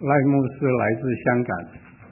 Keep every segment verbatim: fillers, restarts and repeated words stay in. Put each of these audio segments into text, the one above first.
赖牧师来自香港。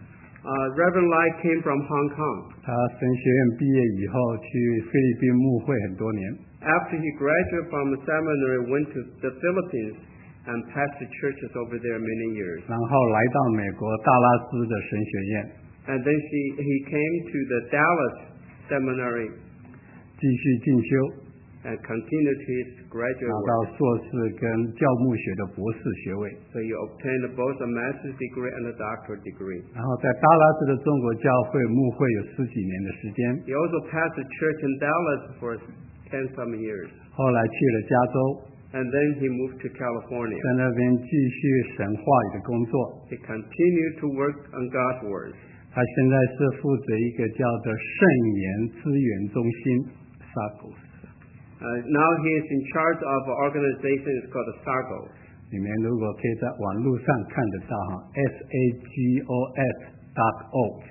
Uh, Reverend Lai came from Hong Kong. 他神学院毕业以后去菲律宾牧会很多年。 After he graduated from the seminary, went to the Philippines and pastored churches over there many years. 然后来到美国大拉斯的神学院。 And then she, he came to the Dallas Seminary. 继续进修。 And continued his graduate work. 拿到硕士跟教牧学的博士学位。 So he obtained both a master's degree and a doctorate degree. 然后在大拉斯的中国教会牧会有十几年的时间。 He also pastored church in Dallas for ten some years. 后来去了加州。 And then he moved to California. 在那边继续神话语的工作。 He continued to work on God's word. 他现在是负责一个叫做圣言资源中心 S A G O Uh, now he is in charge of an organization it's called the S A G O. 里面如果可以在网络上看得到哈 S A G O S dot org.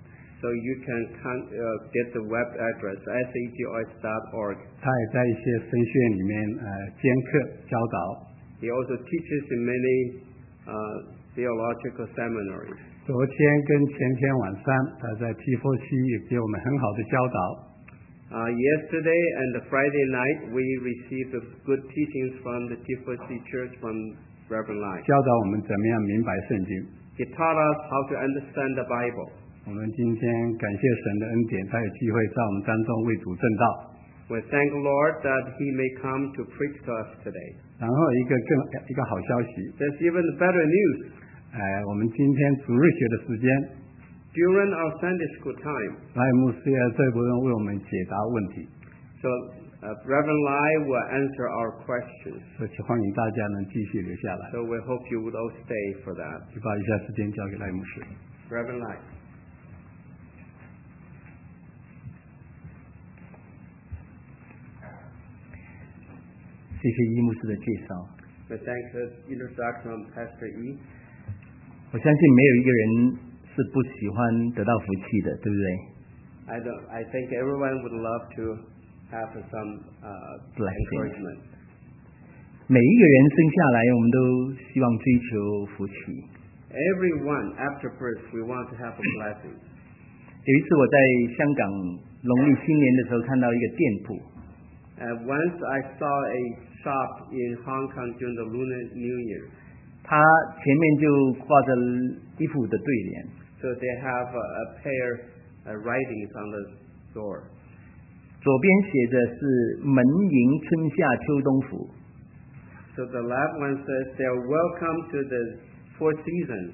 So you can con- uh, get the web address S A G O S dot org. 他也在一些神学院里面呃兼课教导。 He also teaches in many uh, theological seminaries. 昨天跟前天晚上他在 T four C 也给我们很好的教导。 Uh, yesterday and the Friday night, we received good teachings from the T four C Church from Reverend Lai. 教导我们怎么样明白圣经。 He taught us how to understand the Bible. 我们今天感谢神的恩典，他有机会在我们当中为主证道。 We thank the Lord that He may come to preach to us today. 然后一个更一个好消息。 There's even better news. 哎，我们今天主日学的时间。 During our Sunday school time, 赖牧师也这部分为我们解答问题。 So uh, Reverend Lai will answer our questions. 所以欢迎大家能继续留下来。 So we hope you would all stay for that. 就把以下时间交给赖牧师。 Reverend Lai. 谢谢伊牧师的介绍。 We thank the introduction of Pastor E. 我相信没有一个人是不喜欢得到福气的，对不对？ I don't. I think everyone would love to have some uh, encouragement. 每一个人生下来，我们都希望追求福气。 Everyone after birth, we want to have a blessing. 有一次我在香港农历新年的时候看到一个店铺。 Uh, once I saw a shop in Hong Kong during the Lunar New Year. 它前面就挂着一副的对联。 So they have a, a pair of writings on the door. 左边写的是门迎春夏秋冬福。 So the left one says they're welcome to the four seasons.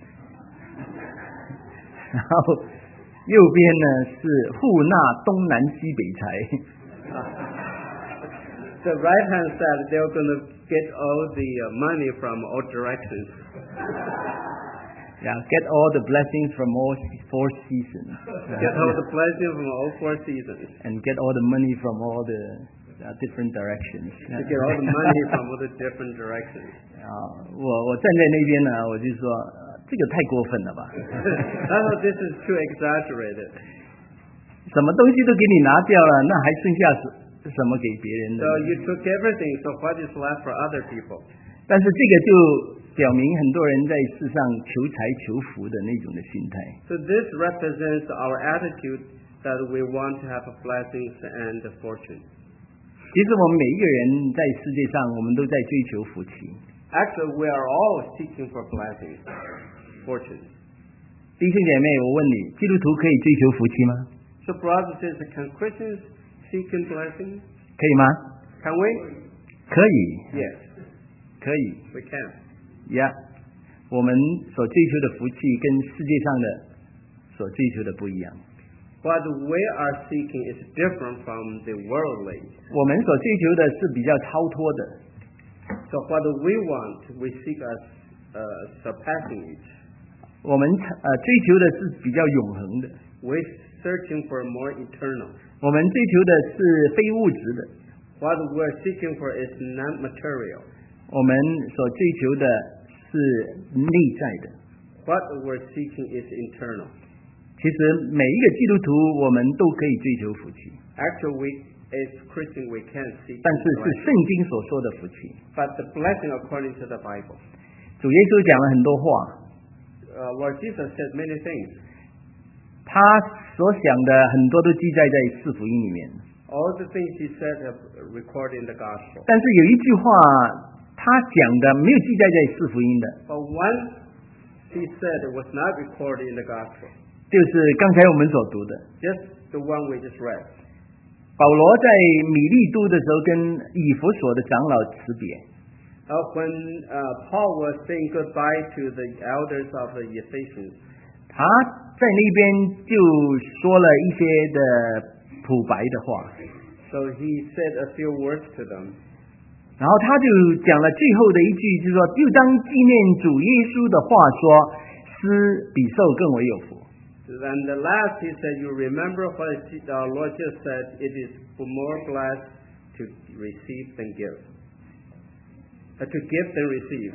然后右边呢是户纳东南西北财。 The right hand side they're going to get all the uh, money from all directions. Yeah, get all the blessings from all four seasons. Get all the blessings from all four seasons. And get all the money from all the uh, different directions. To get all the money from all the different directions. 啊，我我站在那边呢，我就说、呃、这个太过分了吧。 Oh, this is too exaggerated. 什么东西都给你拿掉了，那还剩下什么给别人的？ So you took everything, so what is left for other people? 但是这个就表明很多人在世上求财求福的那种的心态。 So this represents our attitude that we want to have blessings and fortune. 其实我们每一个人在世界上，我们都在追求福气。 Actually, we are all seeking for blessings, fortune. 弟兄姐妹，我问你，基督徒可以追求福气吗？ So brothers and sisters, can Christians seek in blessings? 可以吗？ Can we? 可以。 Yes. 可以。 We can. Yeah， 我们所追求的福气跟世界上的所追求的不一样。 What we are seeking is different from the worldly. 我们所追求的是比较超脱的。 So what we want, we seek as uh, surpassing it. 我们呃追求的是比较永恒的。 We're searching for more eternal. 我们追求的是非物质的。 What we're seeking for is non-material. 我们所追求的是内在的。 What we're seeking is internal. 其实每一个基督徒，我们都可以追求福气。 Actually, we, as Christians, we can seek. 但是是圣经所说的福气。 But the blessing according to the Bible. 主耶稣讲了很多话， Uh, Lord Jesus said many things. 他所想的很多都记载在四福音里面。 All the things he said have recorded in the gospel. 但是有一句话，他讲的没有记载在四福音的， But one he said was not recorded in the gospel. 就是刚才我们所读的。 Just the one we just read. 保罗在米利都的时候跟以弗所的长老辞别， Uh, when uh, Paul was saying goodbye to the elders of the Ephesians, 他在那边就说了一些的朴白的话， so he said a few words to them. 然后他就讲了最后的一句，就是说，就当纪念主耶稣的话说，施比受更为有福。 And the last he said, you remember what our Lord just said, it is more blessed to receive than give. Uh, to give than receive.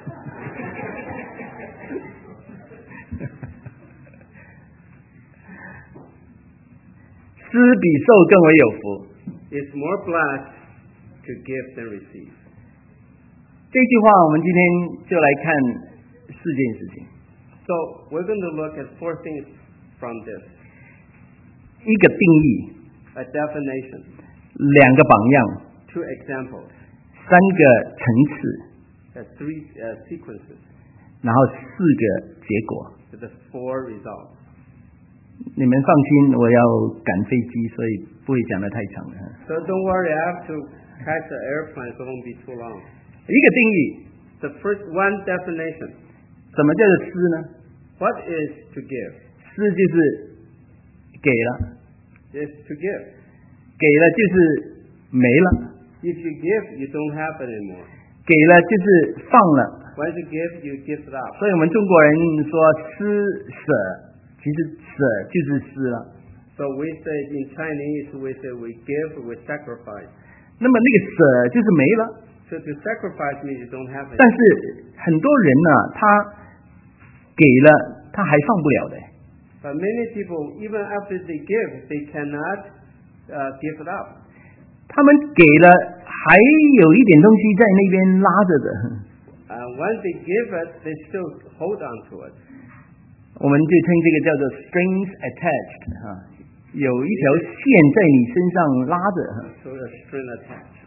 施比受更为有福。 It's more blessed to give than receive. 这句话我们今天就来看四件事情。 So we're going to look at four things from this. 一个定义， A definition, 两个榜样， two examples, 三个层次， uh, three uh, sequences, 然后四个结果。 with the four results. 你们放心，我要赶飞机，所以不会讲得太长了。 So don't worry, I have to catch the airplane, so it won't be too long. 一个定义， The first one definition, 什么叫做施呢？ what is to give? 施就是给了， Is to give. 给了就是没了， If you give, you don't have it anymore. 给了就是放了。 Once you give, you give it up. 所以我们中国人说施舍，其实舍就是施了。 So we say in Chinese, we say we give, we sacrifice. 那么那个舍就是没了。 So to sacrifice means you don't have it. 但是很多人呢，他给了，他还放不了的。 But many people, even after they give, they cannot uh, give it up. 他们给了，还有一点东西在那边拉着的。 Uh, once they give it, they still hold on to it. 我们就称这个叫做 strings attached 哈，有一条线在你身上拉着。 So a string attached.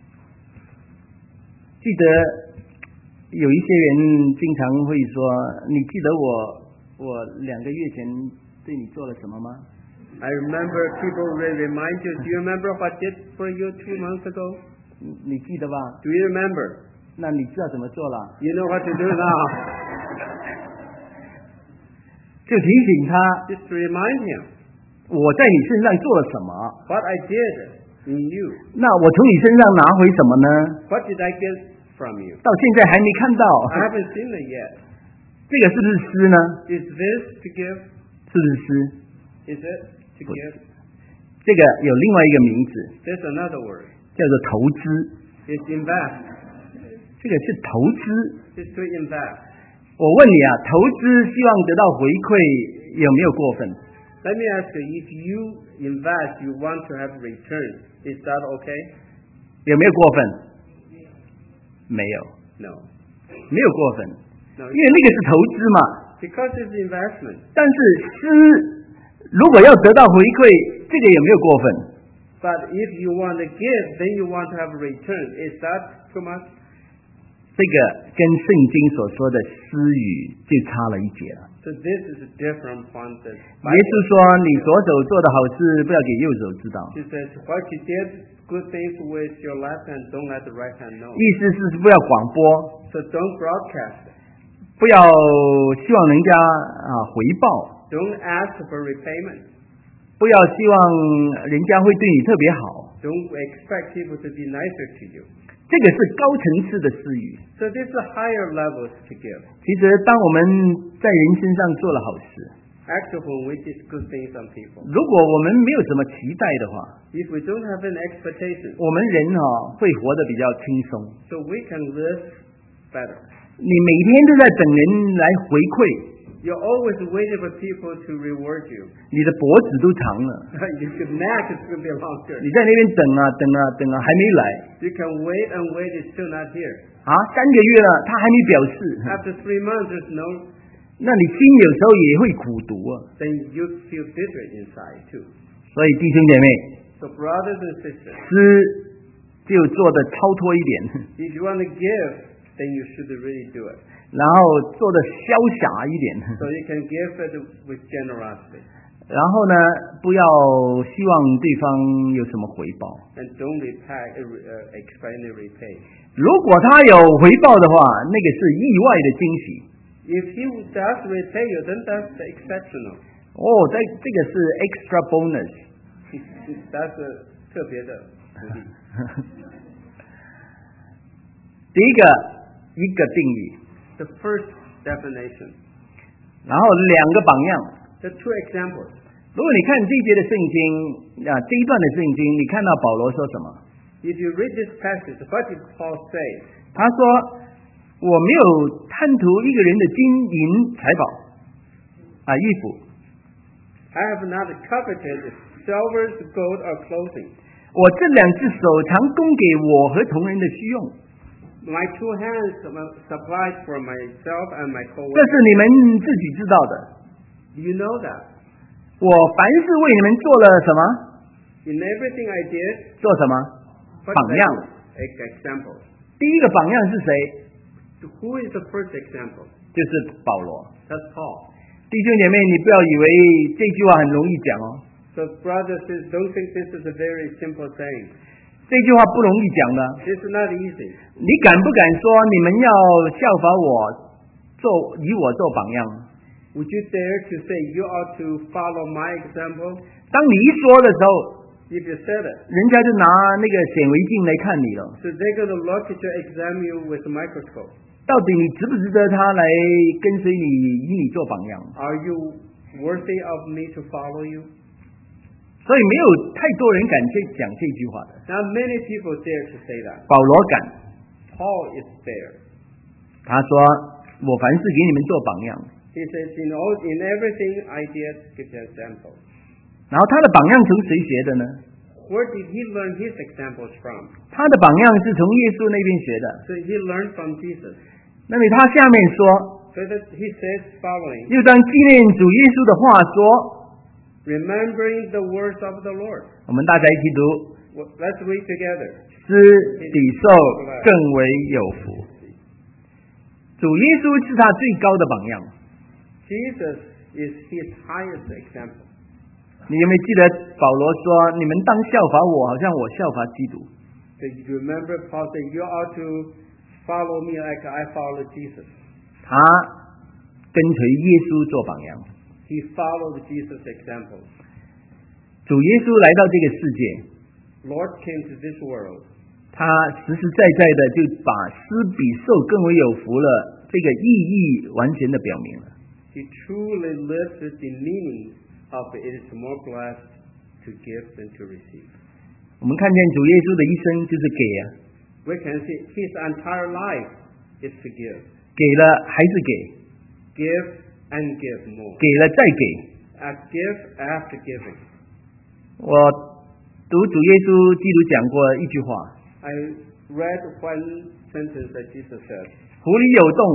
记得有一些人经常会说：“你记得我我两个月前对你做了什么吗？” I remember people will remind you, do you remember what I did for you two months ago? 你你记得吧？ Do you remember? 那你知道怎么做了？ You know what to do now. 就提醒他， Just to remind him 我在你身上做了什么？ what I did in you. 那我从你身上拿回什么呢？ What did I get from you? 到现在还没看到， I haven't seen it yet. 这个是不是施呢？ Is this to give? 是不是施？ Is it to give? 这个有另外一个名字， There's another word. 叫做投资。 It's invest. 这个是投资。 It's to invest. 我问你啊，投资希望得到回馈，有没有过分？ Let me ask you, if you invest, you want to have return. Is that okay? 有没有过分？没有， No. 没有过分， No. 因为那个是投资嘛。 Because it's investment. 但是施如果要得到回馈，这个有没有过分？ But if you want to give, then you want to have a return. Is that too much? 这个跟圣经所说的施予就差了一截了。 So this is different from the 耶稣说：“你左手做的好事，不要给右手知道。” He says, what you did, good things with your left hand, don't let the right hand know. 意思是不要广播， So don't broadcast it. 不要希望人家啊回报， Don't ask for repayment. 不要希望人家会对你特别好。 Don't expect people to be nicer to you. 这个是高层次的施予。 So these are higher levels to give. 其实，当我们在人身上做了好事， Actually, when we did good things on people, 如果我们没有什么期待的话， if we don't have an expectation, 我们人哈、会活得比较轻松。 so we can live better. 你每天都在等人来回馈， You're always waiting for people to reward you. 你的脖子都长了， Your neck is going to be longer. 你在那边等啊等啊等啊，还没来 You can wait and wait, it's still not here. 啊，三个月了，他还没表示， After three months, there's no, 那你心有时候也会苦读啊。 then you feel bitter inside too. 所以弟兄姐妹， So brothers and sisters, 施就做的超脱一点， if you want to give, then you should really do it. 然后做的潇洒一点， So you can give it with generosity. 然后呢，不要希望对方有什么回报。 And don't repay, uh, expect any repay. 如果他有回报的话，那个是意外的惊喜。 If he does repay you, then that's exceptional. 哦，在这个是 extra bonus。 That's a 特别的福利。 第一个一个定义， The first definition. 然后两个榜样。 The two examples. 如果你看这一节的圣经啊，这一段的圣经，你看到保罗说什么？ If you read this passage, what did Paul say? 他说：“我没有贪图一个人的金银财宝啊，衣服。 I have not coveted silver, gold, or clothing. 我这两只手常供给我和同人的需用， My two hands supplied for myself and my 这 co-workers. 是你们自己知道的。 Do you know that? 我凡是为你们做了什么？ In everything I did, 做什么？ what 榜 did I 样。 do? Example. 第一个榜样是谁？ Who is the first example? 就是保罗。 That's Paul. 弟兄姐妹，你不要以为这句话很容易讲哦， So brothers, don't think this is a very simple thing. 这句话不容易讲的。 This is not easy. 你敢不敢说你们要效法我，做以我做榜样？ Would you dare to say you ought to follow my example? 当你一说的时候， If you said it, 人家就拿那个显微镜来看你了， so they're going to look at you, examine you with a microscope. 到底你值不值得他来跟随你，以你做榜样？ Are you worthy of me to follow you? 所以没有太多人敢去讲这句话的。 Not many people dare to say that. 保罗敢， Paul is there. 他说：“我凡事给你们做榜样。” He says, in, all, in everything I did give an example. 然后他的榜样从谁学的呢？ Where did he learn his examples from? 他的榜样是从耶稣那边学的。 So he learned from Jesus. 那么他下面说， So that he says following, 又当纪念主耶稣的话说， remembering the words of the Lord. 我们大家一起读： Well, let's read together. 施比受更为有福。主耶稣是他最高的榜样。 Jesus is his highest example. 你有没有记得保罗说：“你们当效法我，好像我效法基督。” So you remember Paul said, you ought to follow me like I followed Jesus. 他跟随耶稣做榜样。 He followed Jesus' example. 主耶稣来到这个世界， Lord came to this world. 他实实在在的就把施比受更为有福了这个意义完全的表明了。 He truly lives the meaning of it is more blessed to give than to receive. 我们看见主耶稣的一生就是给啊， We can see his entire life is to give. 给了还是给， Give and give more. 给了再给。 And give after giving. 我读主耶稣基督讲过一句话： I read one sentence that Jesus said. 湖里有洞，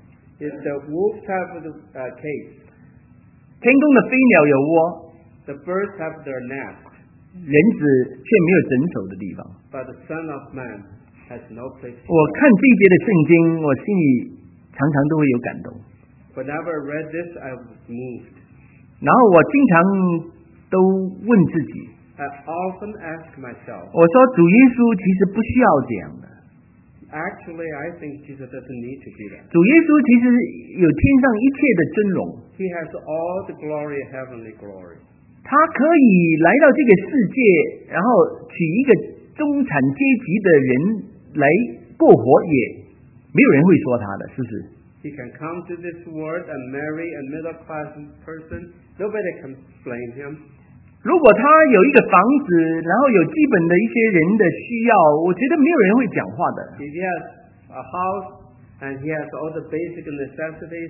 If the wolves have the uh, cage, 天空的飞鸟有窝， the birds have their nest, 人子却没有枕首的地方。 but the Son of Man has no place to 我看这一节的圣经，我心里常常都会有感动。 Whenever I read this, I was moved. 然后我经常都问自己， I often ask myself, 我说主耶稣其实不需要这样的。 actually, I think Jesus doesn't need to do that. 主耶稣其实有天上一切的尊荣， He has all the glory, heavenly glory. 他可以来到这个世界，然后娶一个中产阶级的人来过活，也没有人会说他的，是不是？ He can come to this world and marry a middle class person. Nobody can blame him. 如果他有一个房子，然后有基本的一些人的需要，我觉得没有人会讲话的。 If he has a house and he has all the basic necessities,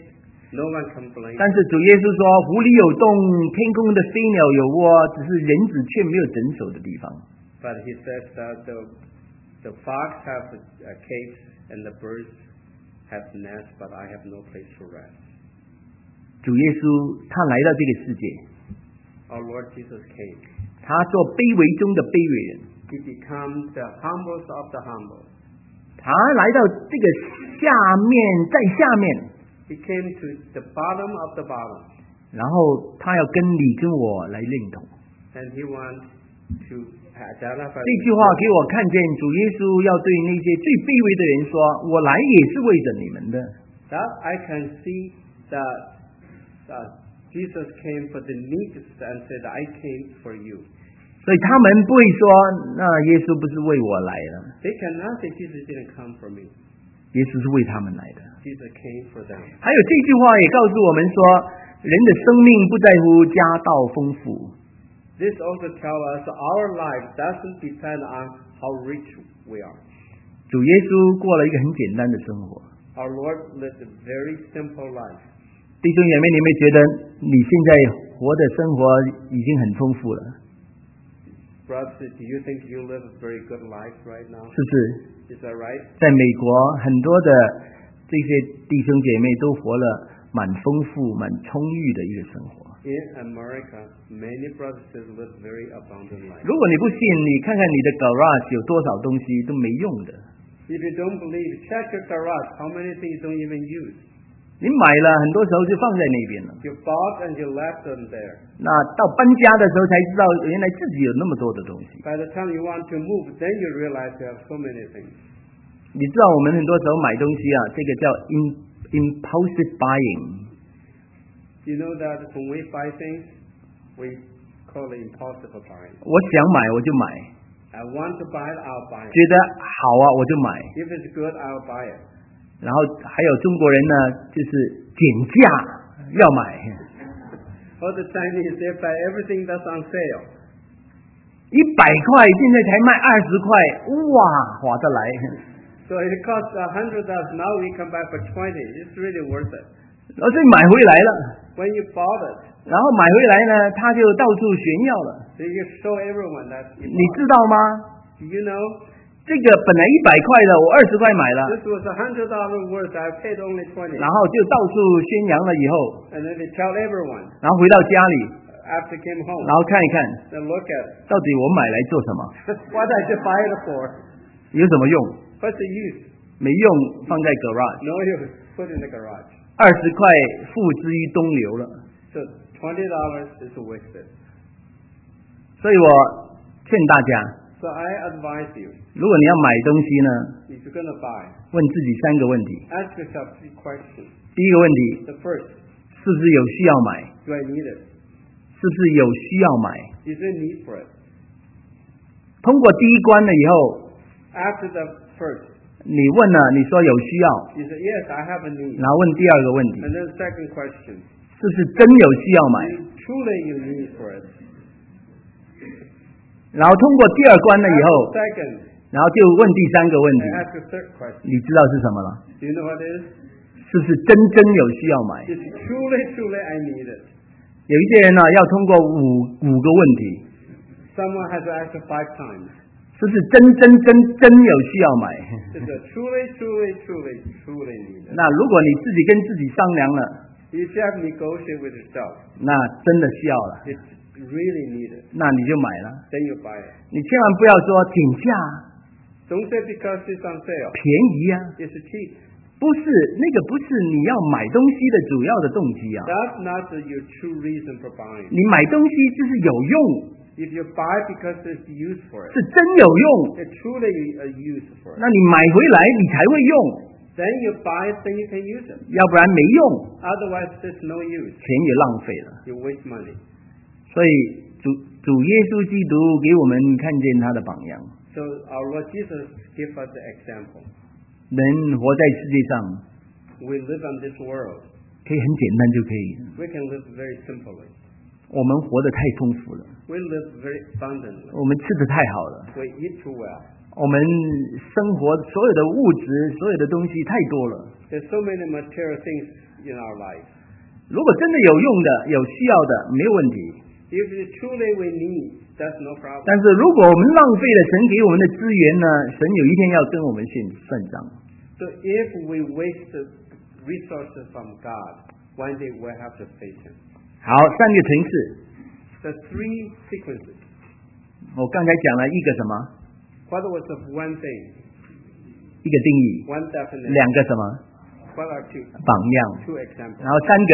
No one complained. 但是主耶稣说，湖里有洞，天空的飞鸟有窝，只是人子却没有枕首的地方。 But he says that the the fox have uh, caves and the birds have nests, but I have no place to rest. 主耶稣他来到这个世界， Our Lord Jesus came. 他做卑微中的卑微人， He becomes the humblest of the humble. 他来到这个下面，在下面， He came to the bottom of the bottom. 然后他要跟你跟我来认同。 And he wants to identify. 这句话给我看见主耶稣要对那些最卑微的人说：“我来也是为着你们的。” That I can see that uh, Jesus came for the meekest and said, I came for you. 所以他们不会说：“那耶稣不是为我来了。” They cannot say Jesus didn't come for me. 耶稣是为他们来的。 Jesus came for them. 还有这句话也告诉我们说，人的生命不在乎家道丰富。 This also tells us our life doesn't depend on how rich we are. 主耶稣过了一个很简单的生活。 Our Lord lived a very simple life. 弟兄姐妹，你们觉得你现在活的生活已经很丰富了？ Brothers, do you think you live a very good life right now? 是不是？ Is that right? 在美国，很多的这些弟兄姐妹都活了蛮丰富、蛮充裕的一个生活。 In America, many brothers live very abundant life. 如果你不信，你看看你的 garage 有多少东西都没用的。 If you don't believe, check your garage. How many things you don't even use? 你买了，很多时候就放在那边了。 You bought and you left them there. 那到搬家的时候才知道，原来自己有那么多的东西。 By the time you want to move, then you realize you have so many things. 你知道我们很多时候买东西啊，这个叫 in, impulsive buying。 You know that when we buy things, we call it impulsive buying. 我想买我就买， I want to buy it, I'll buy it. 觉得好啊我就买。 If it's good, I'll buy it. 然后还有中国人呢，就是减价要买。 Or the Chinese, they buy everything that's on sale. 一百块现在才卖二十块，哇，划得来。 So it costs a hundred dollars. Now we come back for twenty. It's really worth it. 然后所以买回来了， When you bought it, 然后买回来呢，他就到处炫耀了。 so you show everyone that you 你 bought 知道吗？ it. Do you know? 这个本来一百块的，我二十块买了， This was a hundred dollar worth. I paid only twenty. 然后就到处宣扬了以后， And then they tell everyone 然后回到家里， after came home. 然后看一看， Then look at it. 到底我买来做什么， What did I buy it for? 有什么用？ What's the use? 没用，放在 garage， No use. Put in the garage. 二十块付之于东流了。 So twenty dollars is wasted. 所以我劝大家， So I advise you, 如果你要买东西呢， if you're gonna buy, 问自己三个问题。 ask yourself three questions. 第一个问题， The first, 是不是有需要买？ do I need it? 是不是有需要买？ Is there a need for it? 通过第一关了以后， After the first, 你问了，你说有需要， you say, yes, I have a need. 然后问第二个问题， And then the second question, 是不是真有需要买？ truly you need for it. 然后通过第二关了以后， Second, 然后就问第三个问题， and ask the third question. 你知道是什么了？ Do you know what it is? 是不是真真有需要买？ It's truly, truly I need it. 有一些人呢，要通过五五个问题， Someone has to ask it five times. 是不是真真真真有需要买？ Is it truly, truly, truly, truly need it? 那如果你自己跟自己商量了， If you have negotiated with yourself, 那真的需要了， it's really needed, 那你就买了。 then you buy it. 你千万不要说减价， Don't say because it's on sale. 便宜啊， It's cheap. 不是那个，不是你要买东西的主要的动机啊。 That's not the, your true reason for buying. 你买东西就是有用， If you buy because there's use for 是 it, 真有用， it's truly a use for it. 那你买回来你才会用， Then you buy it, then you can use it. 要不然没用， Otherwise, there's no use. 钱也浪费了。 You waste money. 所以主主耶稣基督给我们看见他的榜样， So our Lord Jesus gave us the example. 人活在世界上 We live on this world. 可以很简单就可以， We can live very simply. 我们活得太丰富了， We live very abundantly. 我们吃的太好了， We eat too well. 我们生活所有的物质，所有的东西太多了。 There's so many material things in our life. 如果真的有用的、有需要的，没有问题。 If it's truly we need, that's no problem. 但是如果我们浪费了神给我们的资源呢，神有一天要跟我们算算账。 So if we waste the resources from God, one day we'll have to face Him. 好，三个层次。 The three sequences. 我刚才讲了一个什么？ What was of one thing? 一个定义。 One definition. 两个什么？ What are two? 榜样。 Two examples. 然后三个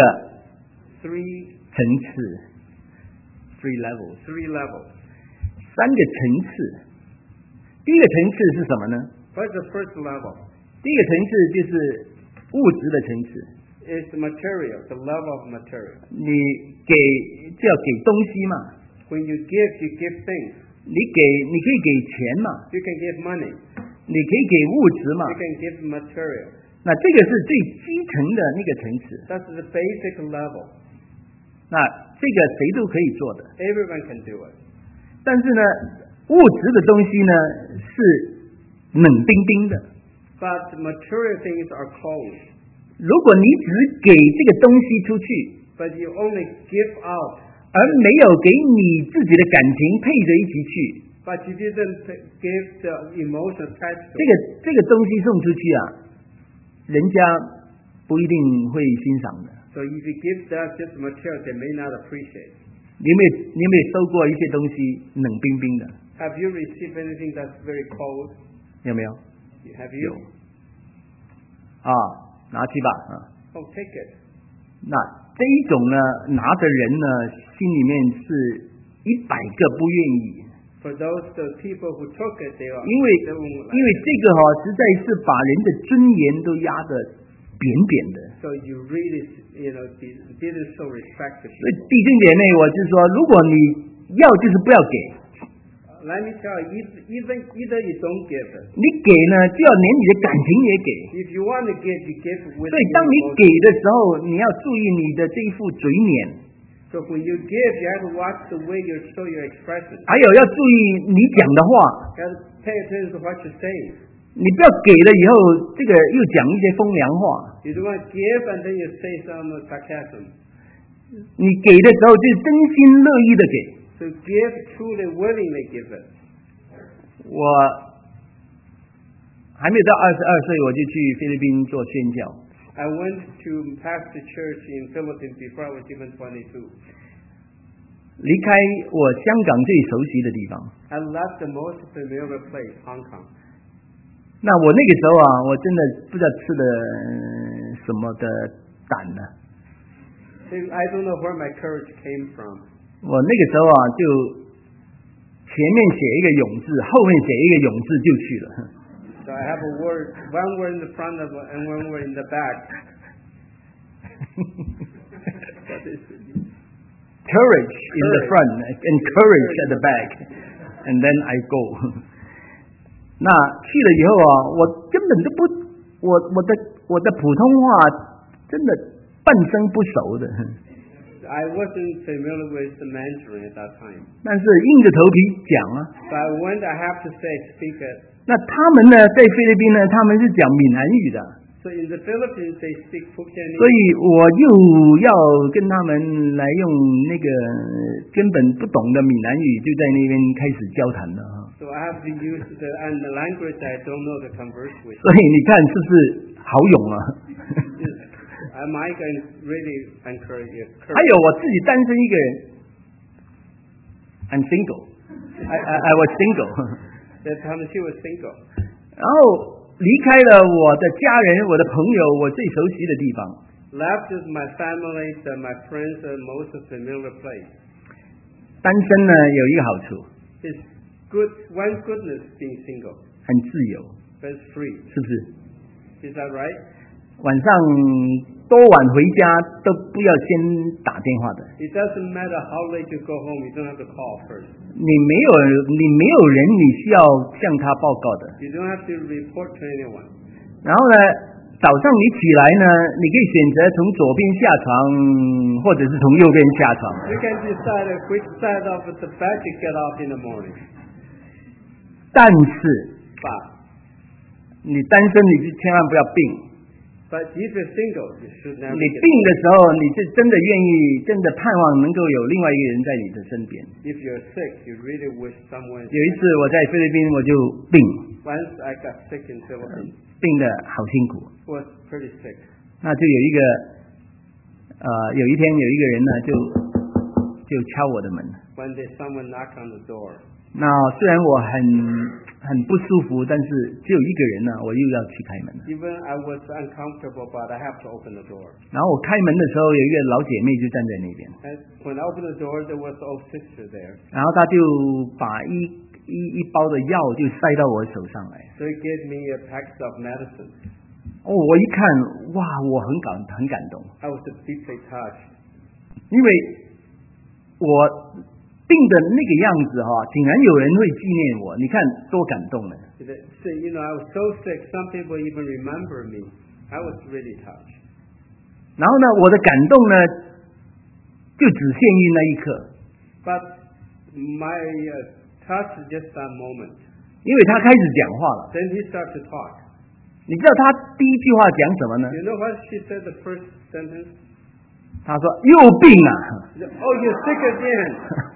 Three 层次。Three levels. three levels. 三个层次。第一个层次是什么呢？ What's the first level? 第一个层次就是物质的层次。 It's the material, the level of material. 你给就要给东西嘛。 When you give, you give things. 你给你可以给钱嘛。 You can give money. 你可以给物质嘛。 You can give material. 那这个是最基层的那个层次。 That's the basic level. 那这个谁都可以做的。 Everyone can do it. 但是呢，物质的东西呢是冷冰冰的。 But material things are cold. 如果你只给这个东西出去， But you only give out. 而没有给你自己的感情配着一起去， But you didn't give the emotion attached to 这 it. 个这个东西送出去啊，人家不一定会欣赏的。 So if you give that just material, they may not appreciate. 你有没有你有没有收过一些东西冷冰冰的？ Have you received anything that's very cold? 有没有？ Have you? 啊，拿去吧啊。 Oh, take it. 那这一种呢，拿的人呢，心里面是一百个不愿意。 For those the people who took it, they are. 因为 they won't 因为 like 这个哈、实在是把人的尊严都压得扁扁的。 it. So you really, you know, did- didn't show respect to 所以 people. 弟兄姐妹，我是说，如果你要就是不要给， Let me tell you, if- even either you don't give it. 你给呢就要连你的感情也给。 If you want to give, you give with 所以 your 当你 emotion. 给的时候，你要注意你的这一副嘴脸， So when you give, you have to watch the way you show your expression. 还有要注意你讲的话。 You have to pay attention to what you say. 你不要给了以后，这个又讲一些风凉话。 You don't want to give and then you say some sarcasm. 你给的时候就真心乐意的给。 So give truly, willingly give it. 我还没有到二十二岁，我就去菲律宾做宣教。 I went to pastor church in Philippines before I was even twenty-two. 离开我香港最熟悉的地方。 I left the most familiar place, Hong Kong. 那我那个时候啊，我真的不知道吃的呃什么的胆呢。 So I don't know where my courage came from. 我那个时候啊，就前面写一个勇字，后面写一个勇字就去了。 So I have a word, one word in the front of it and one word in the back. That is, Courage in the front and courage at the back, and then I go. 那去了以后啊，我根本都不，我我的我的普通话真的半生不熟的， I wasn't familiar with the Mandarin at that time. 但是硬着头皮讲啊。 But I went, I have to say, speak it. 那他们呢，在菲律宾呢，他们是讲闽南语的， So in the Philippines, they speak 所 Hokkien. 以我又要跟他们来用那个根本不懂的闽南语，就在那边开始交谈了哈。 So I have to use the, and the language I don't know to converse with. 所以你看是不是好勇啊？ Yes. I might really encourage you. 还有我自己单身一个人 ，I'm single. I I I was single. That time she was single. 然后离开了我的家人、我的朋友，我最熟悉的地方。 Left is my family, the, my friends, and most familiar place. 单身呢有一个好处， It's good, one goodness being single, 很自由， but it's free. 是不是？ Is that right? 晚上多晚回家都不要先打电话的。 It doesn't matter how late you go home, you don't have to call first. 你没有你没有人你需要向他报告的。 You don't have to report to anyone. 然后呢，早上你起来呢，你可以选择从左边下床，或者是从右边下床。 You can decide which side of the bed you get off in the morning. 但是 fat. 你单身你就千万不要病。 But if you're single, you should never 你 get 病的时候，你是真的愿意，真的盼望能够有另外一个人在你的身边。 If you're sick, you really wish someone. 有一次我在菲律宾，我就病， Once I got sick in Philippines, 病得好辛苦。 was pretty sick. 那就有一个，呃，有一天有一个人呢，就就敲我的门。 One day, someone knocked on the door. 那虽然我很很不舒服，但是只有一个人呢，我又要去开门了。 Even I was uncomfortable, but I have to open the door. 然后我开门的时候，有一个老姐妹就站在那边， And when I opened the door, there was an old sister there. 然后她就把一一一包的药就塞到我手上来。 So he gave me a packet of medicine. 哦，我一看，哇，我很感很感动， I was deeply touched. 因为我病的那个样子哈、竟然有人会纪念我，你看多感动呢。 So, you know, I was so sick, some people even remember me. I was really touched. 然后呢，我的感动呢，就只限于那一刻， But my uh, touch is just that moment. 因为他开始讲话了。 Then he started to talk. 你知道他第一句话讲什么呢？ You know what she said the first sentence? 他说：“又病啊， Oh, you're sick again.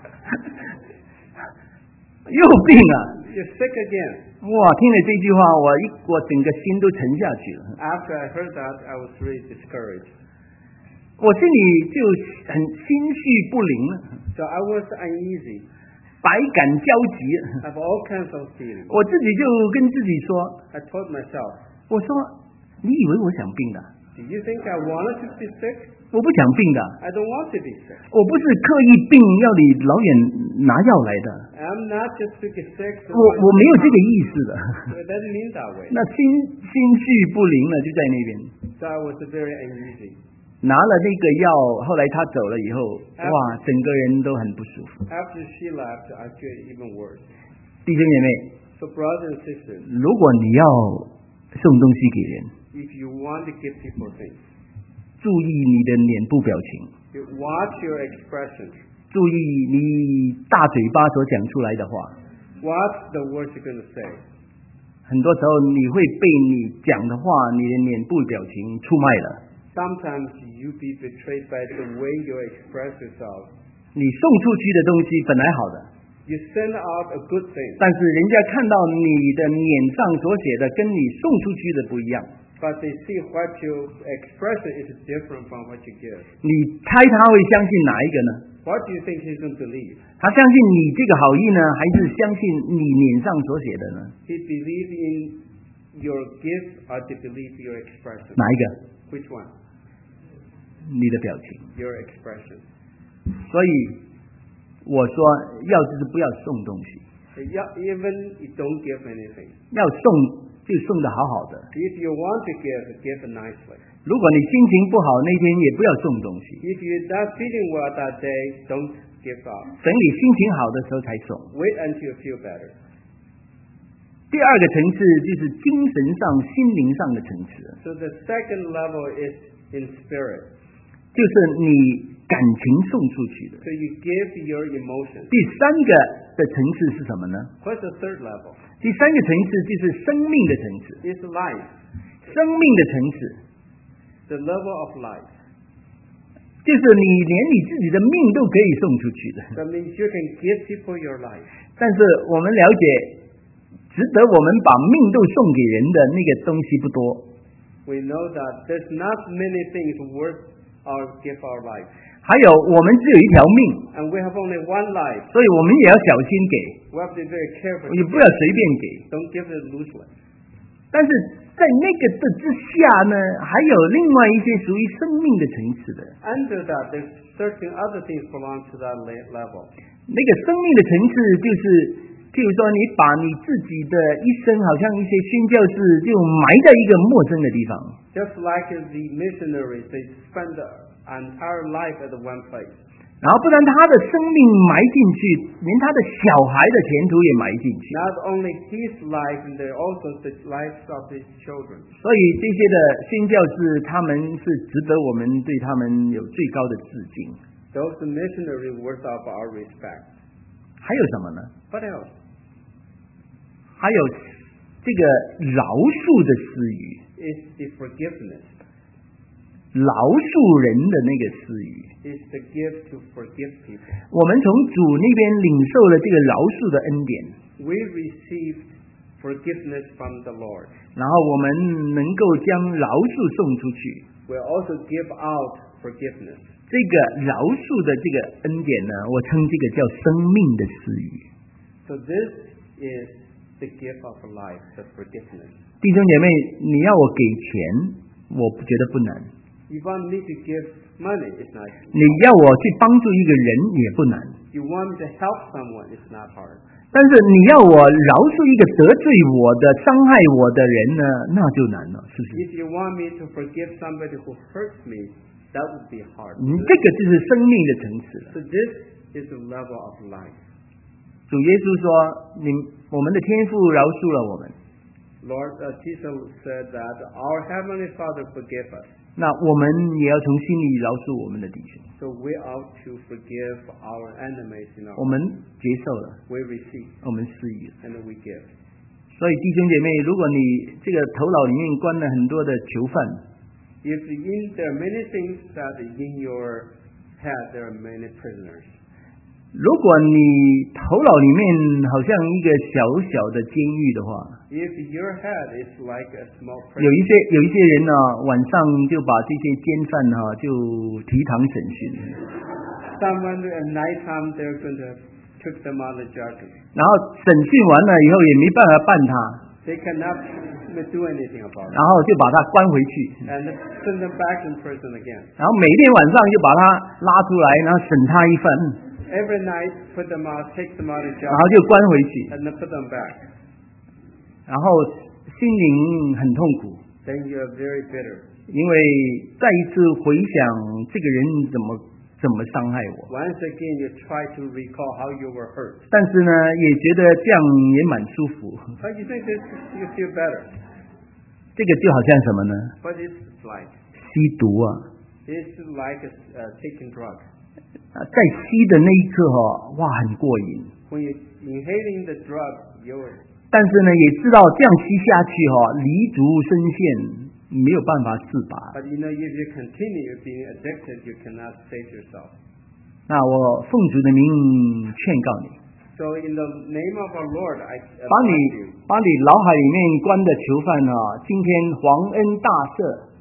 又病啊！” You're sick again. 哇，听了这句话，我一我整个心都沉下去了。 After I heard that, I was really discouraged. 我心里就很心绪不宁了， So I was uneasy. 百感交集。 I have all kinds of feelings. 我自己就跟自己说 I told myself,：“ 我说，你以为我想病的？ do you think I wanted to be sick? 我不想病的， I don't want to be sick. 我不是刻意病要你老远拿药来的， I'm not just to get sick. So 我我没有这个意思的。” It doesn't mean that way. 那心心绪不宁了，就在那边 So I was very uneasy. 拿了那个药，后来他走了以后，哇，整个人都很不舒服。 After she left, I feel even worse. 弟兄姐妹， So brothers and sisters, 如果你要送东西给人， if you want to give people things, 注意你的脸部表情， you watch your expressions. 注意你大嘴巴所讲出来的话。 Watch the words you're going to say. 很多时候你会被你讲的话，你的脸部表情出卖了。 Sometimes you be betrayed by the way you express yourself. 你送出去的东西本来好的， You send out a good thing, 但是人家看到你的脸上所写的跟你送出去的不一样， but they see what you express is different from what you give. 你猜他会相信哪一个呢？ What do you think he's going to believe? 他相信你这个好意呢，还是相信你脸上所写的呢？ He believe in your gift or to believe your expression? 哪一个？ Which one? 你的表情。 Your expression. 所以我说，要就是不要送东西， So yeah, even you don't give anything. 要送就送的好好的。 If you want to give, give it nicely. 如果你心情不好，那天也不要送东西， If you're not feeling well that day, don't give up. 等你心情好的时候才送。 Wait until you feel better. 第二个层次就是精神上、心灵上的层次， So the second level is in spirit. 就是你感情送出去的。 So you give your emotions. 第三个的层次是什么呢？ What's the third level? 第三个层次就是生命的层次， It's life. 生命的层次 The level of life. 就是你连你自己的命都可以送出去的。 That means you can give people your life. 但是我们了解，值得我们把命都送给人的那个东西不多。 We know that there's not many things worth our give our life. 还有，我们只有一条命， And we have only one life. 所以我们也要小心给， We have to be very careful. 也不要随便给。 Don't give it loosely. 但是在那个的之下呢，还有另外一些属于生命的层次的。 Under that, there's certain other things belong to that le- level. 那个生命的层次就是，譬如说，你把你自己的一生，好像一些宣教士就埋在一个陌生的地方， Just like the missionaries, they spend their entire life at the one place. 然后不但他的生命埋进去，连他的小孩的前途也埋进去。 Not only his life, and they also the lives of his children. 所以这些的宣教士，他们是值得我们对他们有最高的致敬。 Those missionaries worth of our respect. 还有什么呢？ What else? 还有这个饶恕的私语， is the forgiveness, 饶恕人的那个私语。 is the gift to forgive people. 我们从主那边领受了这个饶恕的恩典， We received forgiveness from the Lord. 然后我们能够将饶恕送出去。 We also give out forgiveness. 这个饶恕的这个恩典呢，我称这个叫生命的私语。 So this is the gift of life, the forgiveness. 弟兄姐妹，你要我给钱，我不觉得不难； You want me to give money, it's not. 你要我去帮助一个人也不难。 You want me to help someone, it's not hard. 但是你要我饶恕一个得罪我的、伤害我的人呢，那就难了，是不是？ If you want me to forgive somebody who hurts me, that would be hard. 嗯，这个就是生命的层次了。 So this is the level of life. 主耶稣说：“你我们的天父饶恕了我们， Lord uh, Jesus said that our Heavenly Father forgive us. 那我们也要从心里饶恕我们的弟兄。 So we ought to forgive our enemies in our 我们接受了， We receive 我们施予了。 and we give. 所以弟兄姐妹，如果你这个头脑里面关了很多的囚犯， If in, there are many things that in your head there are many prisoners. 如果你头脑里面好像一个小小的监狱的话， If your head is like a small 有 prison, 一些有一些人呢，晚上就把这些奸犯哈就提堂审讯， someone at night time they're going to took them on the judgment. 然后审讯完了以后也没办法办他， They cannot do anything about 然 it. 后就把他关回去， And send them back in prison again. 然后每天晚上就把他拉出来，然后审他一番， Every night put them out, take them out of 然后 judgment, 就关回去， and then put them back. 然后心灵很痛苦， Then you are very bitter. 因为再一次回想这个人怎么怎么伤害我， Once again, you try to recall how you were hurt. 但是呢，也觉得这样也蛮舒服。 But you think this, you feel better. 这个就好像什么呢？ But it's like, 吸毒啊！ it's like uh, taking drugs. 啊在吸的那一刻哈、哇，很过瘾。 When you're inhaling the drug, you're, 但是呢，也知道这样吸下去哈、离足深陷，没有办法自拔。 but you know, if you continue being addicted, you cannot save yourself. 那我奉主的名劝告你， So in the name of our Lord, I 把你 advise you, 把你脑海里面关的囚犯啊，今天皇恩大赦，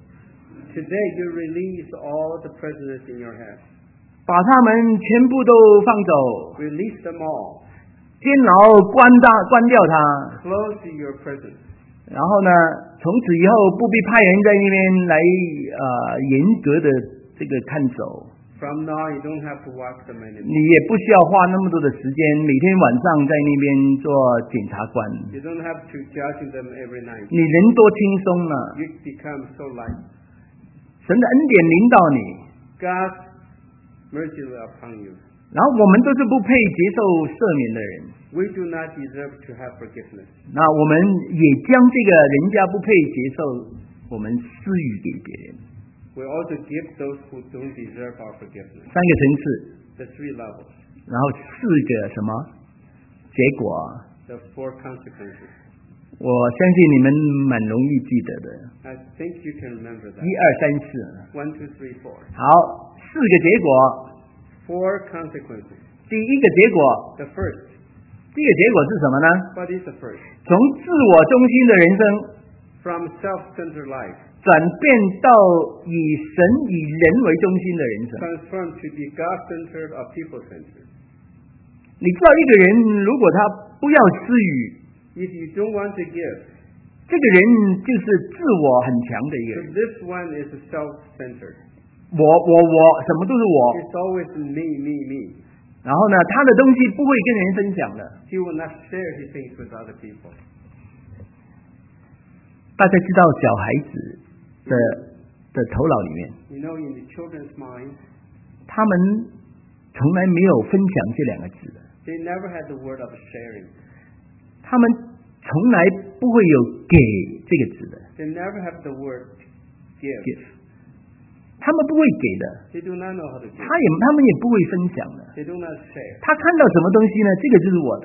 today you release all the prisoners in your head. 把他们全部都放走， Release them all. 监牢关大关掉他， Close your prison. 然后呢，从此以后不必派人在那边来呃严格的这个看守。 From now, you don't have to watch them 你 anymore. 也不需要花那么多的时间，每天晚上在那边做检察官， You don't have to judge them every night. 你人多轻松呢、 You become so light. 神的恩典临到你， God's mercy upon you. 然后我们都是不配接受赦免的人， We do not deserve to have forgiveness. 那我们也将这个人家不配接受，我们施予给别人。 We also give those who don't deserve our forgiveness. 三个层次， The three levels, 然后四个什么结果啊？ the four consequences. 我相信你们蛮容易记得的， I think you can remember that. 一二三四。 One, two, three, four. 好，四个结果， Four consequences. 第一个结果， The first. 第一个结果是什么呢？ What is the first? 从自我中心的人生 From self-centered life, 转变到以神以人为中心的人生。 transformed to be God-centered or people-centered. 你知道一个人如果他不要施予， If you don't want to give, 这个人就是自我很强的一个 so 人。 this one is self-centered. 我我我，什么都是我。 It's always me, me, me. 然后呢，他的东西不会跟人分享的。 He will not share his things with other people. 大家知道小孩子的的头脑里面， You know, in the children's mind, 他们从来没有分享这两个字的， they never had the word of sharing. 他们从来不会有给这个字的 They never have the word give. give，他们不会给的， They do not know how to 他 give. 也他们也不会分享的。 They do not share. 他看到什么东西呢？这个就是我的，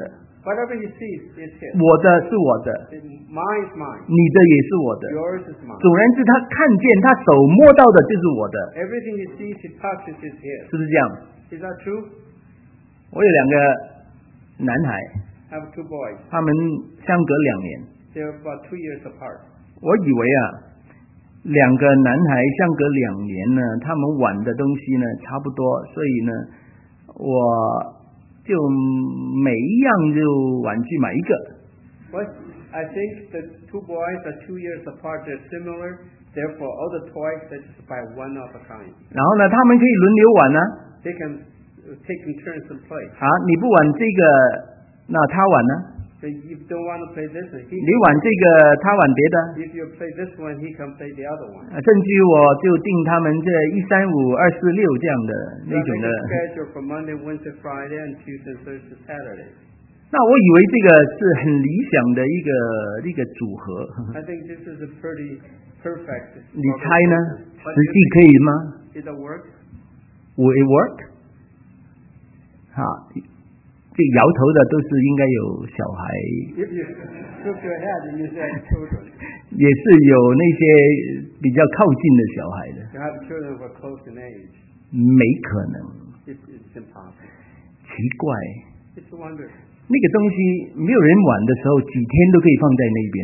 Whatever he sees is his. 我的是我的， Mine is mine. 你的也是我的。 Yours is mine. 总而言之，他看见他手摸到的就是我的， Everything he sees, he touches is his. 是不是这样？ Is that true? 我有两个男孩， I have two boys. 他们相隔两年。 They're about two years apart. 我以为啊，两个男孩相隔两年呢，他们玩的东西呢差不多，所以呢，我就每一样就玩具买一个。 But I think the two boys are two years apart. They're similar. Therefore, all the toys they just buy one of a kind. 然后呢，他们可以轮流玩呢、 They can take in turns and play. 啊。你不玩这个，那他玩呢？ So if you don't want to play this one, he 你玩这个，他玩别的。 if you play this one, he can play the other one. 啊，甚至于我就定他们这一三五二四六这样的 So 那 I 种 make 的。 a schedule for Monday, Wednesday, Friday, and Tuesday, Thursday, Saturday. 那我以为这个是很理想的一个一个组合。 I think this is a pretty perfect. 你猜呢？ What 实 do you 际可以吗 think? Did it work? ？Will it work？ 哈，这摇头的都是应该有小孩， If you shook your head and you said children, 也是有那些比较靠近的小孩的， you have children who are close in age. 没可能。 It's, it's impossible. 奇怪， It's a wonder. 那个东西没有人玩的时候，几天都可以放在那边。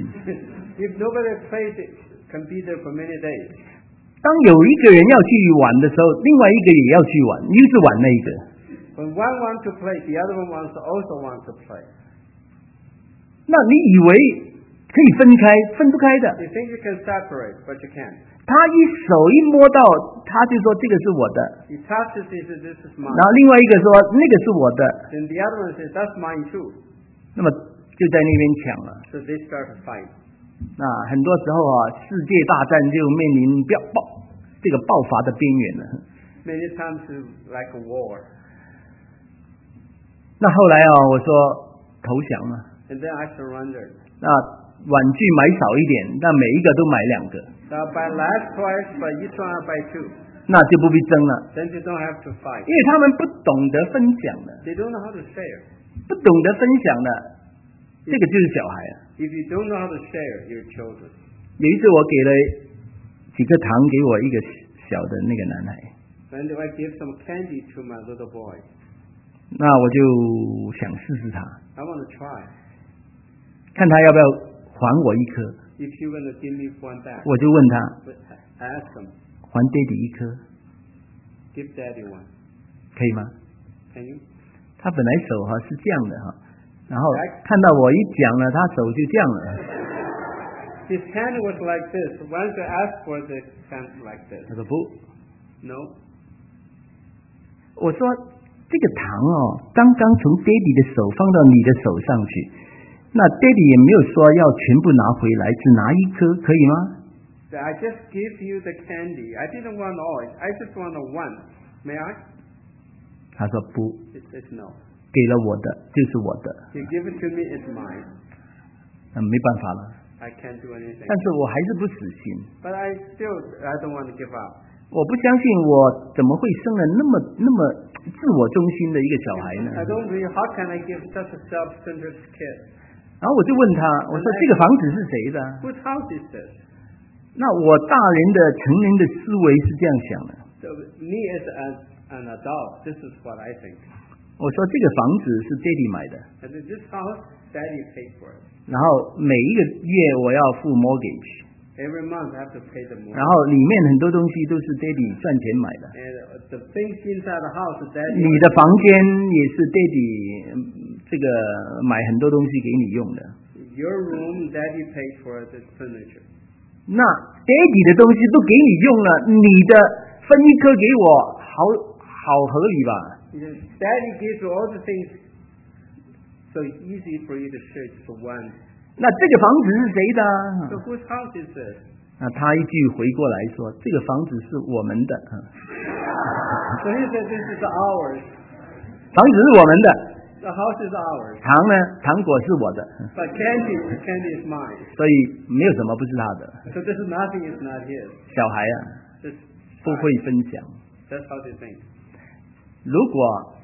If nobody plays it, can be there for many days. 当有一个人要去玩的时候，另外一个也要去玩，你就是玩那一个。 When one wants to play, the other one wants to also wants to play. 那你以为可以分开，分不开的。 You think you can separate, but you can't. 他一手一摸到，他就说这个是我的， He touches it, says this is mine. 然后另外一个说那个是我的， Then the other one says that's mine too. 那么就在那边抢了。 So they start to fight. 那很多时候啊，世界大战就面临爆爆这个爆发的边缘了。 Many times it's like a war. 那后来啊，我说投降嘛， And then I surrendered. 那玩具买少一点，那每一个都买两个， So I buy less toys, but each one I buy two. 那就不必争了， Then you don't have to fight. 因为他们不懂得分享的， They don't know how to share. 不懂得分享的，这个就是小孩啊。 If you don't know how to share, your children. 有一次我给了几个糖给我一个小的那个男孩， When do I give some candy to my little boy? 那我就想试试他， I want to try. 看他要不要还我一颗。 If you're going to give me one back, 我就问他 but I ask him, 还爹地一颗 give daddy one. 可以吗？ Can you? 他本来手哈是这样的哈，然后看到我一讲了，他手就这样了。 His hand was like this. Once I asked for the hand like this. 他说不， No. 我说这个糖哦，刚刚从爹地的手放到你的手上去，那爹地也没有说要全部拿回来，只拿一颗，可以吗？ So I just give you the candy. I didn't want all. I just want one. May I? 他说不， It says no. 给了我的就是我的， You give it to me, it's mine. 那没办法了。 I can't do anything. 但是我还是不死心， But I still, I don't want to give up. 我不相信我怎么会生了那么那么自我中心的一个小孩呢？ I don't really, how can I give such a self-centered kid? 然后我就问他，我说这个房子是谁的？ Whose house is this? 那我大人的成人的思维是这样想的。 So me as an, an adult, this is what I think. 我说这个房子是爹地买的， And then this house, daddy paid for it. 然后每一个月我要付 mortgage， Every month I have to pay the 然 mortgage. 后里面很多东西都是爹地赚钱买的。 And uh, the things inside the house, daddy. 你的房间也是爹地嗯这个买很多东西给你用的。 Your room, daddy paid for the furniture. 那爹地的东西都给你用了，你的分一颗给我，好好合理吧？ Because daddy gives you all the things, so it's easy for you to share just one. 那这个房子是谁的？ So whose house is this? 那他一句回过来说，这个房子是我们的， So he said, this is ours. 房子是我们的， The house is ours. 糖呢，糖果是我的， But candy, candy is mine. 所以没有什么不是他的。 So this is nothing is not his. 小孩啊， This, 不会分享。 that's how they think. 如果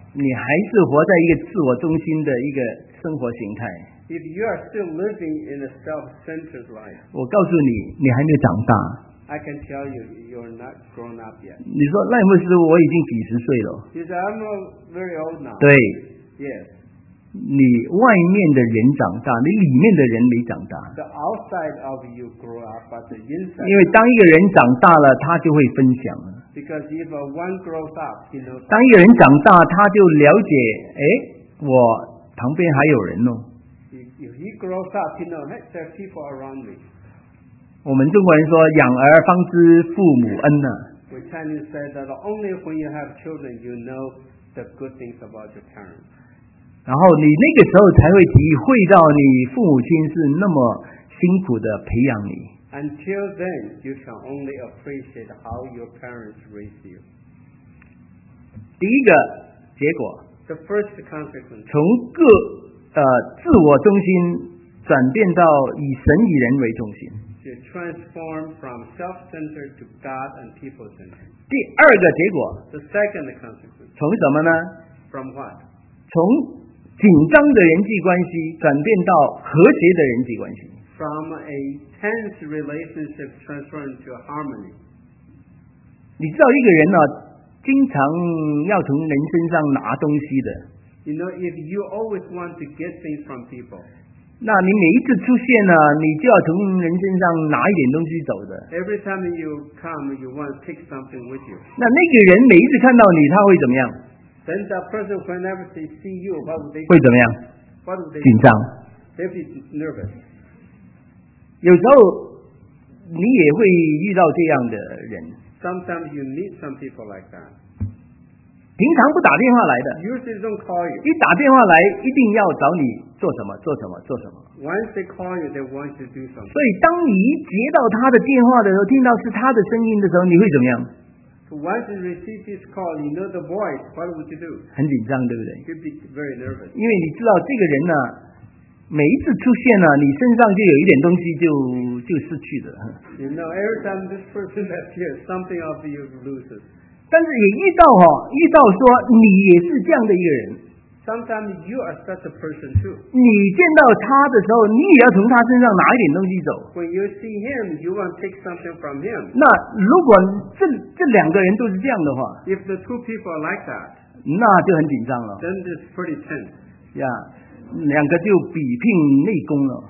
你还是活在一个自我中心的一个生活形态。 If you are still living in a self-centered life, 我告诉你，你还没有长大。 I can tell you, you're not grown up yet. 你说赖牧师，我已经几十岁了。 He said, I'm not very old now. 对， Yes. 你外面的人长大，你里面的人没长大。 The outside of you grow up, but the 因 inside. 为当一个人长大了，他就会分享了。 Because if a one grows up, he knows. 当一个人长大，他就了解，哎，我旁边还有人哦。 If, if he grows up, he knows, hey, there are people around me. 我们中国人说“养儿方知父母恩”呢。 We Chinese say that only when you have children, you know the good things about your parents. 然后你那个时候才会体会到你父母亲是那么辛苦的培养你。 Until then, you can only appreciate how your parents raised you. 第一个结果， The first consequence, 从各呃自我中心转变到以神以人为中心。 to transform from self-centered to God and people-centered. 第二个结果， The second consequence, 从什么呢？ from what? 从紧张的人际关系转变到和谐的人际关系。 From a tense relationship transformed to harmony. 你知道一个人呢、经常要从人身上拿东西的， You know, if you always want to get things from people, 那你每一次出现呢，你就要从人身上拿一点东西走的。 every time you come, you want to take something with you. 那那个人每一次看到你，他会怎么样？ Then that person, whenever they see you, what would they 会怎么样？ What would they 紧张。 They'd be nervous. 有时候你也会遇到这样的人， Sometimes you meet some people like that. 平常不打电话来的， Usually don't call you. 一打电话来一定要找你做什么做什么做什么。 Once they call you, they want you to do something. 所以当你一接到他的电话的时候，听到是他的声音的时候，你会怎么样？ So once you receive this call, you know the voice, what would you do? 很紧张，对不对？ You'd be very nervous. 因为你知道这个人呢，每一次出现呢，你身上就有一点东西就就失去了。 You know, every time this person appears, something of you loses. 但是也遇到哈、遇到说你也是这样的一个人， Sometimes you are such a person too. 你见到他的时候，你也要从他身上拿一点东西走。 When you see him, you want to take something from him. 那如果这这两个人都是这样的话， If the two people are like that, 那就很紧张了 then it's pretty tense. 呀，两个就比拼内功了。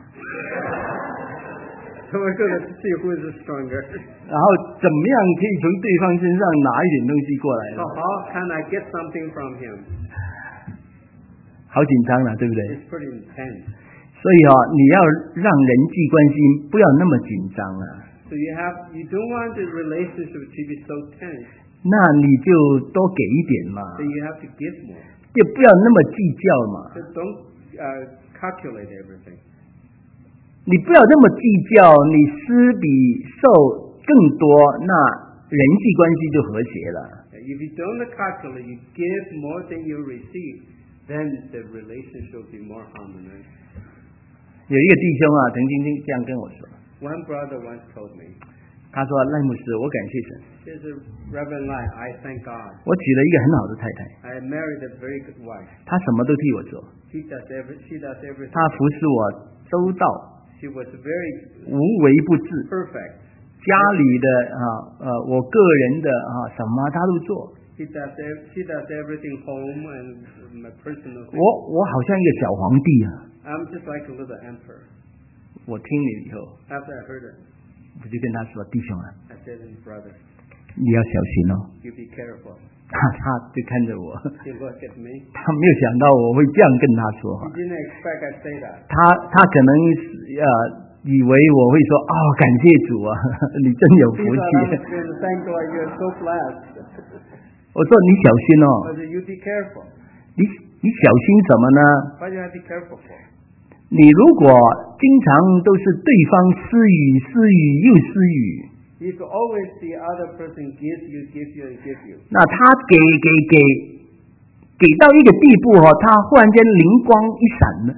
So we're going to see who is stronger. 然后怎么样可以从对方身上拿一点东西过来 So 了？ how can I get something from him? 好紧张了，对不对？ It's pretty intense. 所以哈、你要让人际关系不要那么紧张啊， So you have, you don't want the relationship to be so tense. 那你就多给一点嘛， So you have to give more. 就不要那么计较嘛。 So don't uh, calculate everything. 你不要那么计较，你施比受更多，那人际关系就和谐了。 If you don't calculate, you give more than you receive, then the relationship will be more harmonious. 有一个弟兄啊，曾经这样跟我说， One brother once told me, 他说：“赖牧师，我感谢神， he said, Reverend Lai, I thank God. 我娶了一个很好的太太， I married a very good wife. 她什么都替我做， She does every, she does everything. 她服侍我周到， She was very 无微不至， perfect. 家里的啊呃我个人的啊什么她都做。 She does, ev- she does everything home and my personal things. 我我好像一个小皇帝啊！ I'm just like a little emperor. 我听了以后， After I heard it, 我就跟他说：弟兄啊， I said, brother, 你要小心哦。 you be careful. 他他就看着我， He looked at me. 他没有想到我会这样跟他说话 He。didn't expect I'd say that. 他他可能是呃以为我会说哦，感谢主啊，你真有 He 福 thought I 气 was。going to thank God, you're so blessed. 我说你小心哦， I said, you be careful. 你你小心什么呢？ What do you have to be careful for? 你如果经常都是对方施予施予又施予， If always the other person gives you, gives you, and gives you. 那他给给给给到一个地步哈、哦，他忽然间灵光一闪了。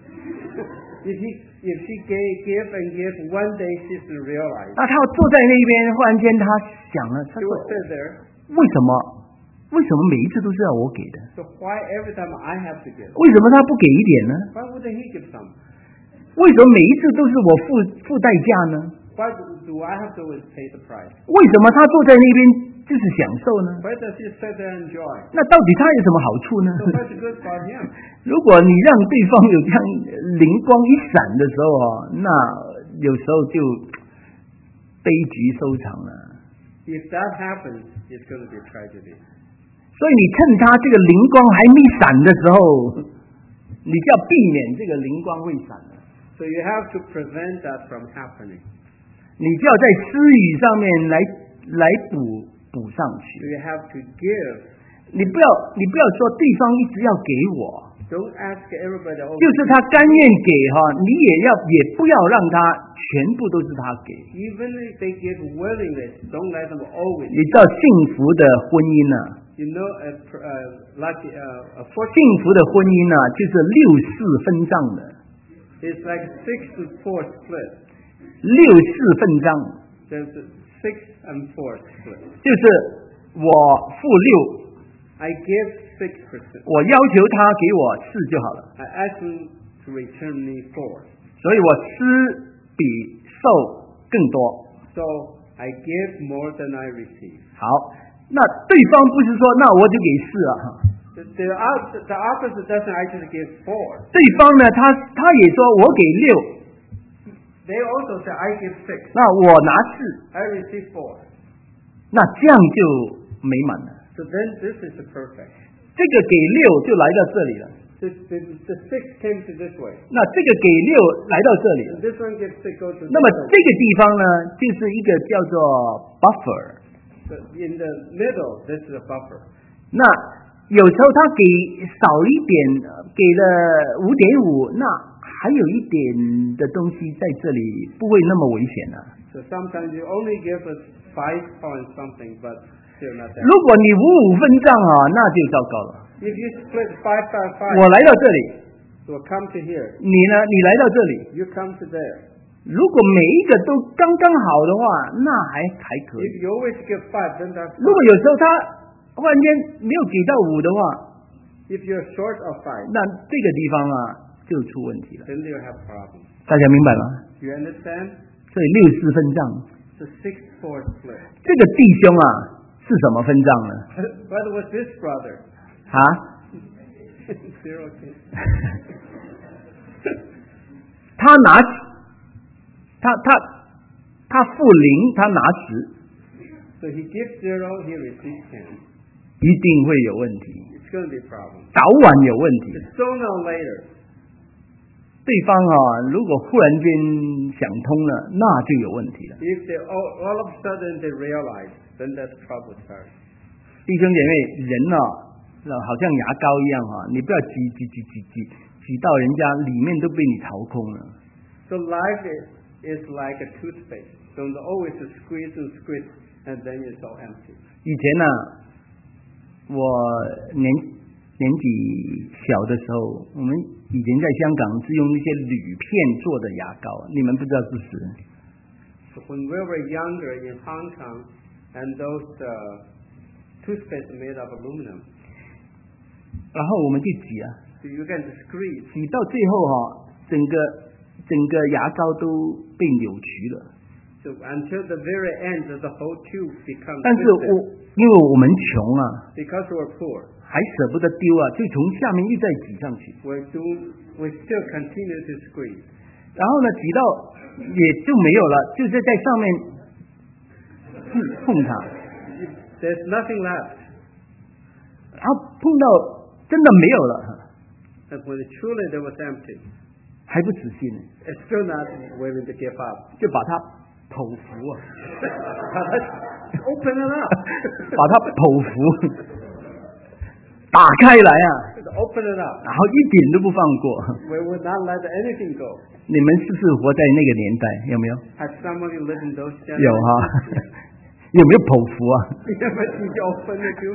If he, if she gave, give and give, one day she's to realize. 那他坐在那边，忽然间他想了，他 She 说 will sit there. 为什么为什么每一次都是要我给的？ So why every time I have to give? 为什么他不给一点呢？ Why wouldn't he give some? 为什么每一次都是我付付代价呢？ Why do, do I have to always pay the price? 为什么他坐在那边就是享受呢？ Why does he sit there and enjoy? 那到底他有什么好处呢？ So what's good for him? 如果你让对方有这样灵光一闪的时候啊，那有时候就悲剧收场了。 If that happens, it's going to be a tragedy. 所以你趁他这个灵光还没闪的时候，你就要避免这个灵光会闪了。 So you have to prevent that from happening. 你就要在私语上面来来补补上 So 去。 you have to give. 你不要你不要说对方一直要给我， Don't ask everybody. Oh, 就是他甘愿给哈，你也要也不要让他全部都是他给。 even if they give willingly, don't let them always. 你知道幸福的婚姻呢、啊？ You know, a, pr- uh, like uh, a 幸 fortune 福的婚姻呢、啊，就是六四分账的， is like six to four split. 六四分账 There's a six and four split. 就是我付六， I give six percent. 我要求他给我四就好了， I ask them to return me four. 所以我施比受更多。 So I give more than I receive. 好，那对方不是说那我就给四啊， The, the, op- the opposite doesn't actually give four. 对方呢他他也说我给六， They also say, I give six. 那我拿四， I receive four. 那这样就美满了。 So then this is the perfect. 这个给六就来到这里了， The, the, the six came to this way. 那这个给六来到这里了。 And this one gives six, goes to 那么 this 这个地方呢，就是一个叫做 buffer。 way. So in the middle, this is a buffer. 那有时候他给少一点，给了五点五，那还有一点的东西在这里不会那么危险啊。 So sometimes you only give us five point something, but still not that. 如果你五五分账啊，那就糟糕了。 If you split five, five, 我 five, 来到这里， so come to here. 你呢？你来到这里， You come to there. 如果每一个都刚刚好的话，那还还可 If 以。 you always give five, then that's 如果 fine. 有时候他忽然间没有给到五的话， If you're short of five, 那这个地方啊就出问题了。 then you have problems. 大家明白吗？ You understand? 所以六四分账， The six four split. 这个弟兄啊是什么分账呢？ But it was this brother. 啊？ Zero came. 他拿他他他付零，他拿十， So he gives zero, he receives ten. 一定会有问题， It's going to be a problem. 早晚有问题。 It's sooner or later. 对方啊，如果忽然间想通了，那就有问题了。 If they all, all of a sudden they realize, then that's trouble starts. 弟兄姐妹，人啊，好像牙膏一样啊，你不要挤挤挤挤挤挤到人家里面都被你掏空了。 So life is, is like a toothpaste. Don't always squeeze and squeeze, and then it's all empty. 以前呢、啊，我年年纪小的时候，我们以前在香港是用那些铝片做的牙膏，你们不知道是不是？ So when we were younger in Hong Kong, and those uh, toothpaste made of aluminum, 然后我们就挤啊， so you can squeeze. 挤到最后哈、整个整个牙膏都被扭曲了。 So until the very end, the whole tube becomes 但是我 twisted. 因为我们穷啊， Because we're poor, 还舍不得丢啊，就从下面又再挤上去。 we do we still continue to squeeze. 然后呢，挤到也就没有了，就是在上面碰碰它， There's nothing left. 然后碰到真的没有了， And when truly there was empty, 还不死心， it's still not willing to give up. 就把它剖腹啊， Open it up. 把它剖腹，打开来啊， Open it up. 然后一点都不放过。 We would not let anything go. 你们是不是活在那个年代？有没有？ Has somebody lived in those 有 generations? 哈，有没有剖腹啊？ But you open the tube.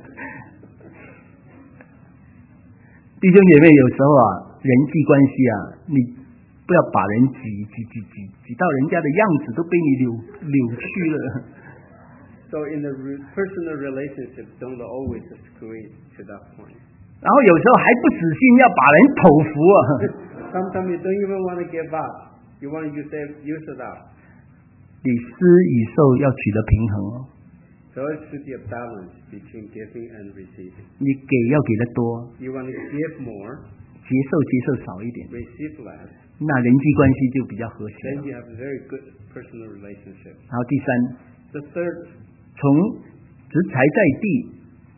弟兄姐妹，有时候啊，人际关系啊，你不要把人挤挤挤挤挤到人家的样子都被你扭扭曲了。 So in the re- personal relationship, don't always screw to that point. 然后有时候还不死心，要把人口服啊。 Sometimes you don't even want to give up. You want to use it, use it up. 你施与受要取得平衡哦。 So it should be a balance between giving and receiving. 你给要给的多， You want to give more, 接受接受少一点， receive less. 那人际关系就比较和谐 Then 了。 you have a very good personal relationship. 然后第三， The third, 从执财在地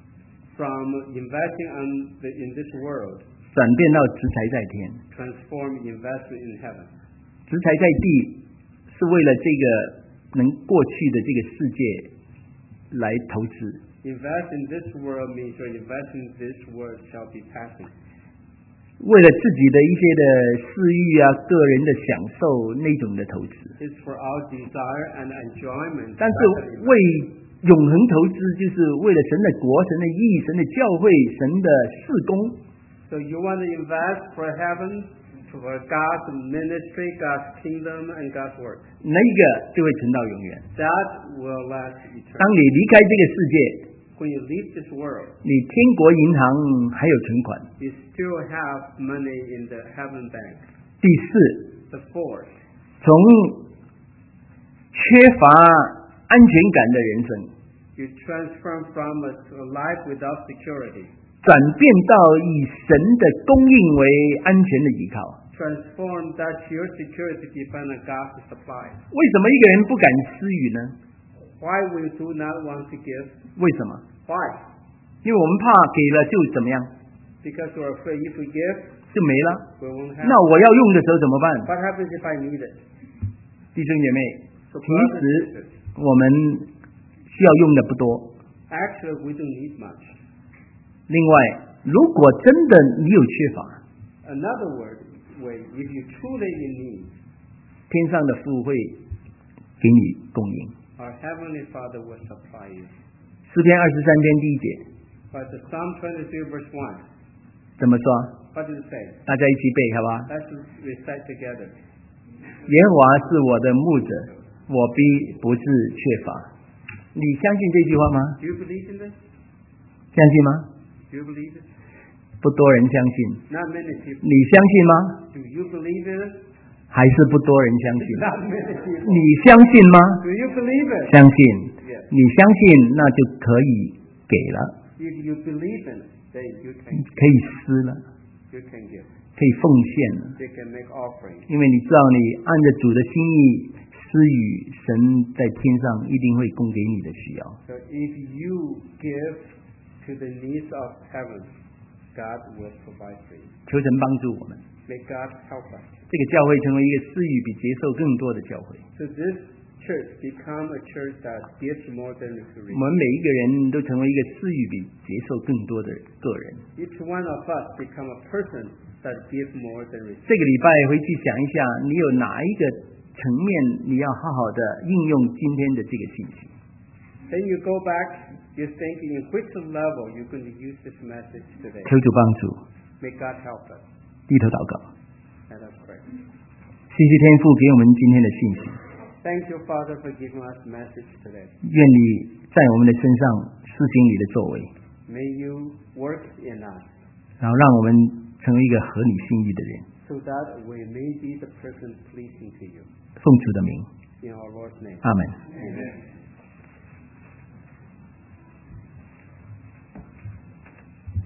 from investing on the, in this world, 转变到执财在天。 transform investment in heaven. 执财在地是为了这个能过去的这个世界来投资。 Invest in this world means your invest in this world shall be passing. 为了自己的一些的私欲啊、个人的享受那种的投资， It's for our desire and enjoyment. 但是为永恒投资，就是为了神的国、神的义、神的教会、神的事工。 So you want to invest for heaven, for God's ministry, God's kingdom, and God's work. 那一个就会存到永远。 That will last 当 eternally. 你离开这个世界， When you leave this world, 你天国银行还有存款。 you still have money in the heaven bank. 第四， The fourth, 从缺乏安全感的人生， you transform from a, a life without security, 转变到以神的供应为安全的依靠。 transform that your security depend on God's supply. 为什么一个人不敢施予呢？ Why we do not want to give? 为什么？ Why? 因为我们怕给了就怎么样， Because we're afraid if we give, 就没了。 we won't have. 那我要用的时候怎么办？ What happens if I need it? 弟兄姐妹， So 其 brothers and 实 sisters, 我们需要用的不多。 actually we don't need much. 另外，如果真的你有缺乏， Another word, way, if you truly in need, 天上的父会给你供应。 our heavenly Father will supply you. 诗篇二十三篇第一节 But the Psalm twenty-three verse one, 怎么说？ what does it say? 大家一起背，好吧？ Let's recite together. 耶和华是我的牧者，我必不致缺乏。你相信这句话吗？ Do you believe in this? 相信吗？ Do you believe it? 不多人相信。 Not many people. 你相信吗？ Do you believe in it? 还是不多人相信？ Not many people. 你相信吗？ Do you believe it? 相信。 Yes. 你相信，那就可以给了， If you believe in it, then you can 可以施了， you can give. 可以奉献了。 You can make offering. 因为你知道，你按着主的心意施予，神在天上一定会供给你的需要。 So if you give to the needs of heaven, God will provide for you. 求神帮助我们， May God help us. 这个教会成为一个施予比接受更多的教会。 So this church become a church that gives more than it 我 receives. 们每一个人都成为一个施予比接受更多的个人。 Each one of us become a person that gives more than receives. 这个礼拜回去想一下，你有哪一个层面你要好好的应用今天的这个信息？ Then you go back, you think in which level you're going to use this message today. 求主帮助， May God help us. 低头祷告。 Let us pray. 谢谢天父给我们今天的信息， Thank you, Father, for giving us message today. 愿你在我们的身上施行你的作为， May you work in us 然后让我们成为一个合你心意的人。 so that we may be the person pleasing to you. 奉主的名， In our Lord's name. 阿门。